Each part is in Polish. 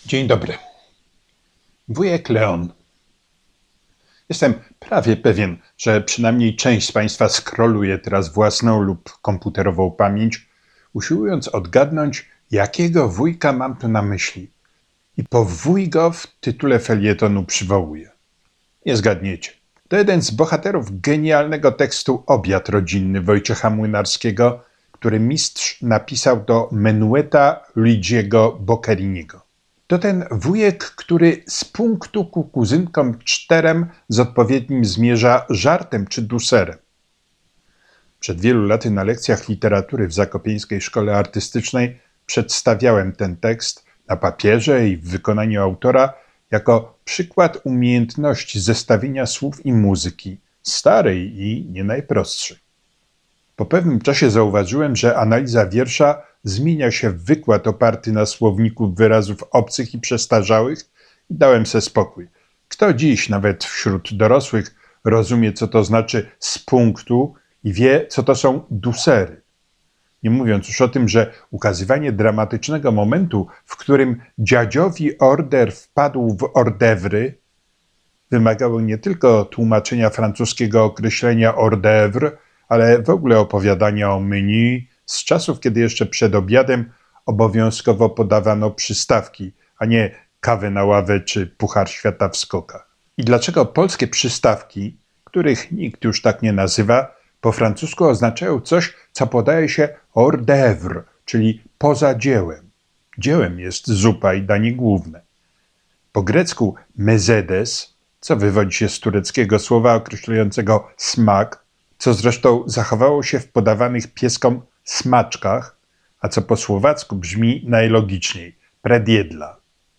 Dzień dobry. Wujek Leon. Jestem prawie pewien, że przynajmniej część z Państwa skroluje teraz własną lub komputerową pamięć, usiłując odgadnąć, jakiego wujka mam tu na myśli. I powój go w tytule felietonu przywołuję. Nie zgadniecie. To jeden z bohaterów genialnego tekstu Obiad rodzinny Wojciecha Młynarskiego, który mistrz napisał do menueta Luigiego Boccheriniego. To ten wujek, który z punktu ku kuzynkom czterem z odpowiednim zmierza żartem czy duserem. Przed wielu laty na lekcjach literatury w Zakopieńskiej Szkole Artystycznej przedstawiałem ten tekst na papierze i w wykonaniu autora jako przykład umiejętności zestawienia słów i muzyki, starej i nie najprostszej. Po pewnym czasie zauważyłem, że analiza wiersza zmienia się w wykład oparty na słowniku wyrazów obcych i przestarzałych i dałem se spokój. Kto dziś, nawet wśród dorosłych, rozumie, co to znaczy z punktu i wie, co to są dusery? Nie mówiąc już o tym, że ukazywanie dramatycznego momentu, w którym dziadziowi order wpadł w ordewry, wymagało nie tylko tłumaczenia francuskiego określenia hors d'oeuvre, ale w ogóle opowiadania o menu z czasów, kiedy jeszcze przed obiadem obowiązkowo podawano przystawki, a nie kawę na ławę czy puchar świata w skokach. I dlaczego polskie przystawki, których nikt już tak nie nazywa, po francusku oznaczają coś, co podaje się hors d'oeuvre, czyli poza dziełem. Dziełem jest zupa i danie główne. Po grecku mezedes, co wywodzi się z tureckiego słowa określającego smak, co zresztą zachowało się w podawanych pieskom smaczkach, a co po słowacku brzmi najlogiczniej – predjedla.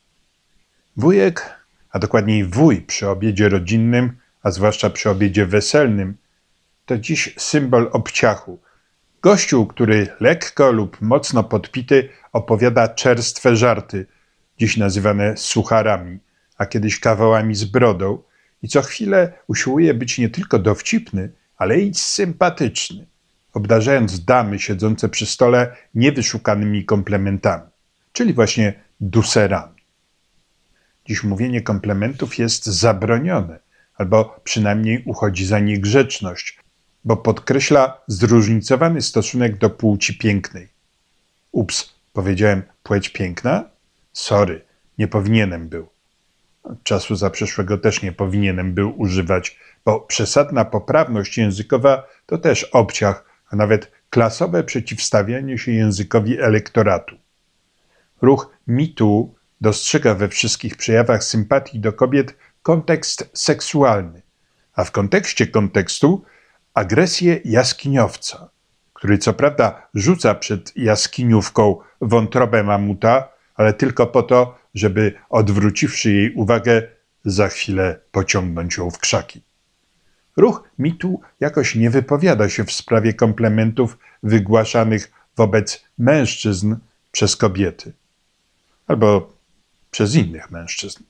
Wujek, a dokładniej wuj przy obiedzie rodzinnym, a zwłaszcza przy obiedzie weselnym, to dziś symbol obciachu. Gościu, który lekko lub mocno podpity opowiada czerstwe żarty, dziś nazywane sucharami, a kiedyś kawałami z brodą i co chwilę usiłuje być nie tylko dowcipny, ale i sympatyczny, obdarzając damy siedzące przy stole niewyszukanymi komplementami, czyli właśnie duserami. Dziś mówienie komplementów jest zabronione, albo przynajmniej uchodzi za niegrzeczność, bo podkreśla zróżnicowany stosunek do płci pięknej. Ups, powiedziałem płeć piękna? Sorry, nie powinienem był. Czasu zaprzeszłego też nie powinienem był używać, bo przesadna poprawność językowa to też obciach, a nawet klasowe przeciwstawianie się językowi elektoratu. Ruch MeToo dostrzega we wszystkich przejawach sympatii do kobiet kontekst seksualny, a w kontekście kontekstu agresję jaskiniowca, który co prawda rzuca przed jaskiniówką wątrobę mamuta, ale tylko po to, żeby odwróciwszy jej uwagę, za chwilę pociągnąć ją w krzaki. Ruch MeToo jakoś nie wypowiada się w sprawie komplementów wygłaszanych wobec mężczyzn przez kobiety. Albo przez innych mężczyzn.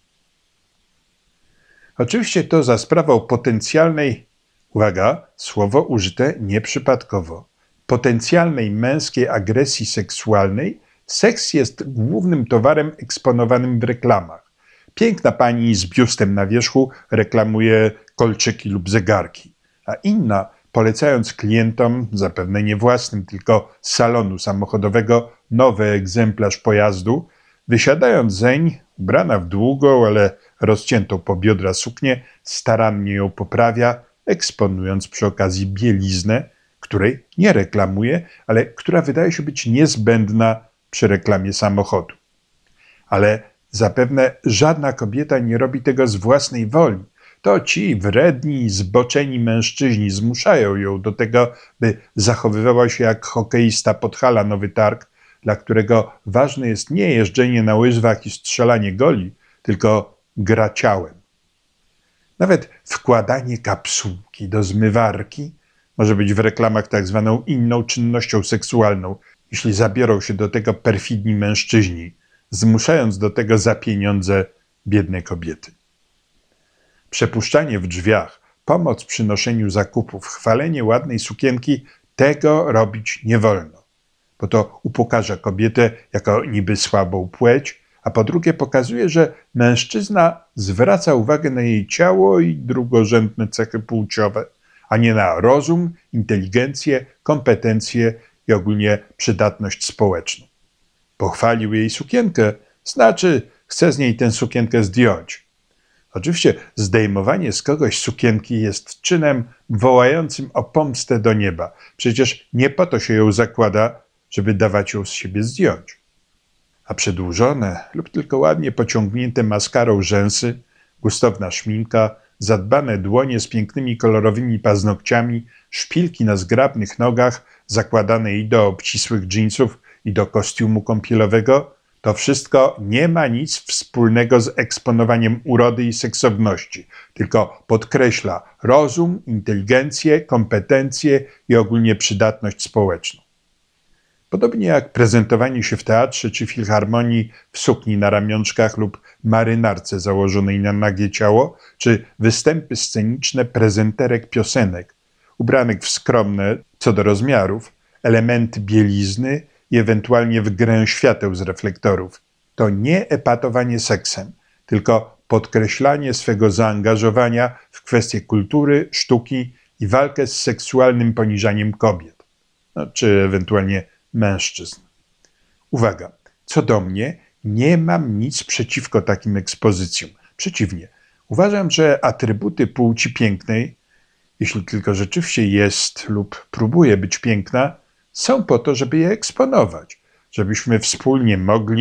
Oczywiście to za sprawą potencjalnej, uwaga, słowo użyte nieprzypadkowo, potencjalnej męskiej agresji seksualnej. Seks jest głównym towarem eksponowanym w reklamach. Piękna pani z biustem na wierzchu reklamuje kolczyki lub zegarki, a inna, polecając klientom, zapewne nie własnym, tylko z salonu samochodowego, nowy egzemplarz pojazdu, wysiadając zeń, ubrana w długą, ale rozciętą po biodra suknię, starannie ją poprawia, eksponując przy okazji bieliznę, której nie reklamuje, ale która wydaje się być niezbędna przy reklamie samochodu. Ale zapewne żadna kobieta nie robi tego z własnej woli. To ci wredni i zboczeni mężczyźni zmuszają ją do tego, by zachowywała się jak hokeista Podhala Nowy Targ, dla którego ważne jest nie jeżdżenie na łyżwach i strzelanie goli, tylko gra ciałem. Nawet wkładanie kapsułki do zmywarki może być w reklamach tak zwaną inną czynnością seksualną, jeśli zabiorą się do tego perfidni mężczyźni, zmuszając do tego za pieniądze biedne kobiety. Przepuszczanie w drzwiach, pomoc przy noszeniu zakupów, chwalenie ładnej sukienki, tego robić nie wolno, bo to upokarza kobietę jako niby słabą płeć, a po drugie pokazuje, że mężczyzna zwraca uwagę na jej ciało i drugorzędne cechy płciowe, a nie na rozum, inteligencję, kompetencje i ogólnie przydatność społeczną. Pochwalił jej sukienkę, znaczy chce z niej tę sukienkę zdjąć. Oczywiście zdejmowanie z kogoś sukienki jest czynem wołającym o pomstę do nieba. Przecież nie po to się ją zakłada, żeby dawać ją z siebie zdjąć. A przedłużone lub tylko ładnie pociągnięte maskarą rzęsy, gustowna szminka, zadbane dłonie z pięknymi kolorowymi paznokciami, szpilki na zgrabnych nogach, zakładane i do obcisłych dżinsów, i do kostiumu kąpielowego, to wszystko nie ma nic wspólnego z eksponowaniem urody i seksowności, tylko podkreśla rozum, inteligencję, kompetencje i ogólnie przydatność społeczną. Podobnie jak prezentowanie się w teatrze czy filharmonii w sukni na ramionczkach lub marynarce założonej na nagie ciało, czy występy sceniczne prezenterek piosenek, ubranych w skromne, co do rozmiarów, elementy bielizny i ewentualnie w grę świateł z reflektorów. To nie epatowanie seksem, tylko podkreślanie swego zaangażowania w kwestie kultury, sztuki i walkę z seksualnym poniżaniem kobiet, czy ewentualnie mężczyzn. Uwaga, co do mnie, nie mam nic przeciwko takim ekspozycjom. Przeciwnie, uważam, że atrybuty płci pięknej, jeśli tylko rzeczywiście jest lub próbuje być piękna, są po to, żeby je eksponować, żebyśmy wspólnie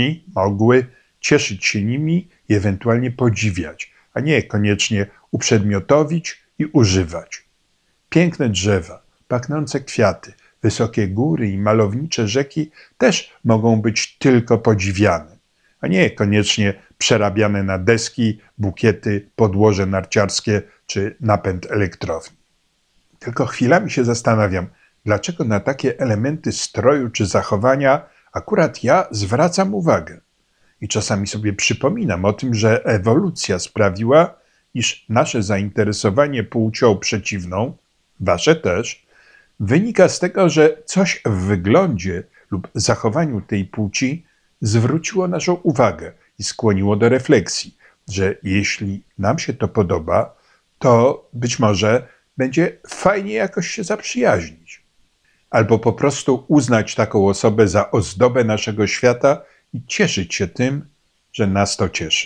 mogły cieszyć się nimi i ewentualnie podziwiać, a nie koniecznie uprzedmiotowić i używać. Piękne drzewa, pachnące kwiaty, wysokie góry i malownicze rzeki też mogą być tylko podziwiane, a nie koniecznie przerabiane na deski, bukiety, podłoże narciarskie czy napęd elektrowni. Tylko chwilami się zastanawiam, dlaczego na takie elementy stroju czy zachowania akurat ja zwracam uwagę. I czasami sobie przypominam o tym, że ewolucja sprawiła, iż nasze zainteresowanie płcią przeciwną, wasze też, wynika z tego, że coś w wyglądzie lub zachowaniu tej płci zwróciło naszą uwagę i skłoniło do refleksji, że jeśli nam się to podoba, to być może będzie fajnie jakoś się zaprzyjaźnić. Albo po prostu uznać taką osobę za ozdobę naszego świata i cieszyć się tym, że nas to cieszy.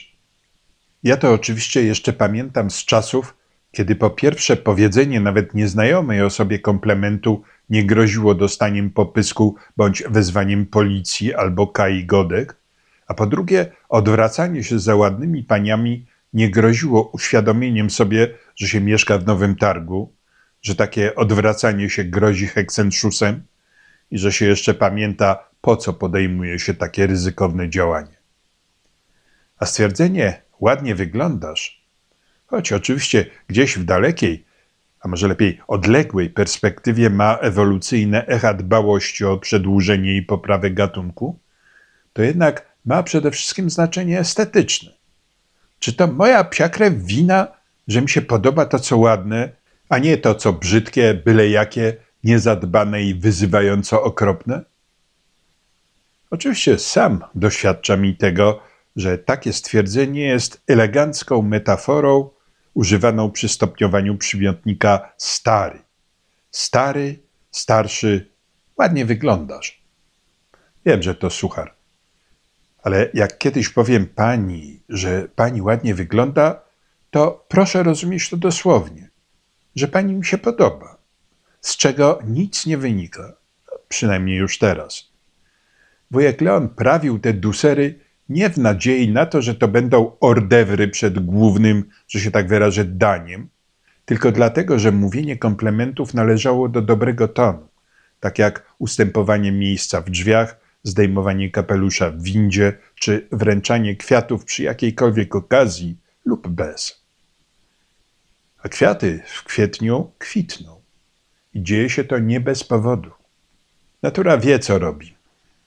Ja to oczywiście jeszcze pamiętam z czasów, kiedy po pierwsze powiedzenie nawet nieznajomej osobie komplementu nie groziło dostaniem po pysku bądź wezwaniem policji albo Kai Godek, a po drugie odwracanie się za ładnymi paniami nie groziło uświadomieniem sobie, że się mieszka w Nowym Targu, że takie odwracanie się grozi heksenszusem i że się jeszcze pamięta, po co podejmuje się takie ryzykowne działanie. A stwierdzenie ładnie wyglądasz, choć oczywiście gdzieś w dalekiej, a może lepiej odległej perspektywie ma ewolucyjne echa dbałości o przedłużenie i poprawę gatunku, to jednak ma przede wszystkim znaczenie estetyczne. Czy to moja psia krew wina, że mi się podoba to, co ładne, a nie to, co brzydkie, byle jakie, niezadbane i wyzywająco okropne? Oczywiście sam doświadczam i tego, że takie stwierdzenie jest elegancką metaforą używaną przy stopniowaniu przymiotnika stary. Stary, starszy, ładnie wyglądasz. Wiem, że to suchar. Ale jak kiedyś powiem pani, że pani ładnie wygląda, to proszę rozumieć to dosłownie, że pani mi się podoba, z czego nic nie wynika, przynajmniej już teraz. Wujek Leon prawił te dusery nie w nadziei na to, że to będą ordewry przed głównym, że się tak wyrażę, daniem, tylko dlatego, że mówienie komplementów należało do dobrego tonu, tak jak ustępowanie miejsca w drzwiach, zdejmowanie kapelusza w windzie, czy wręczanie kwiatów przy jakiejkolwiek okazji lub bez. A kwiaty w kwietniu kwitną i dzieje się to nie bez powodu. Natura wie, co robi.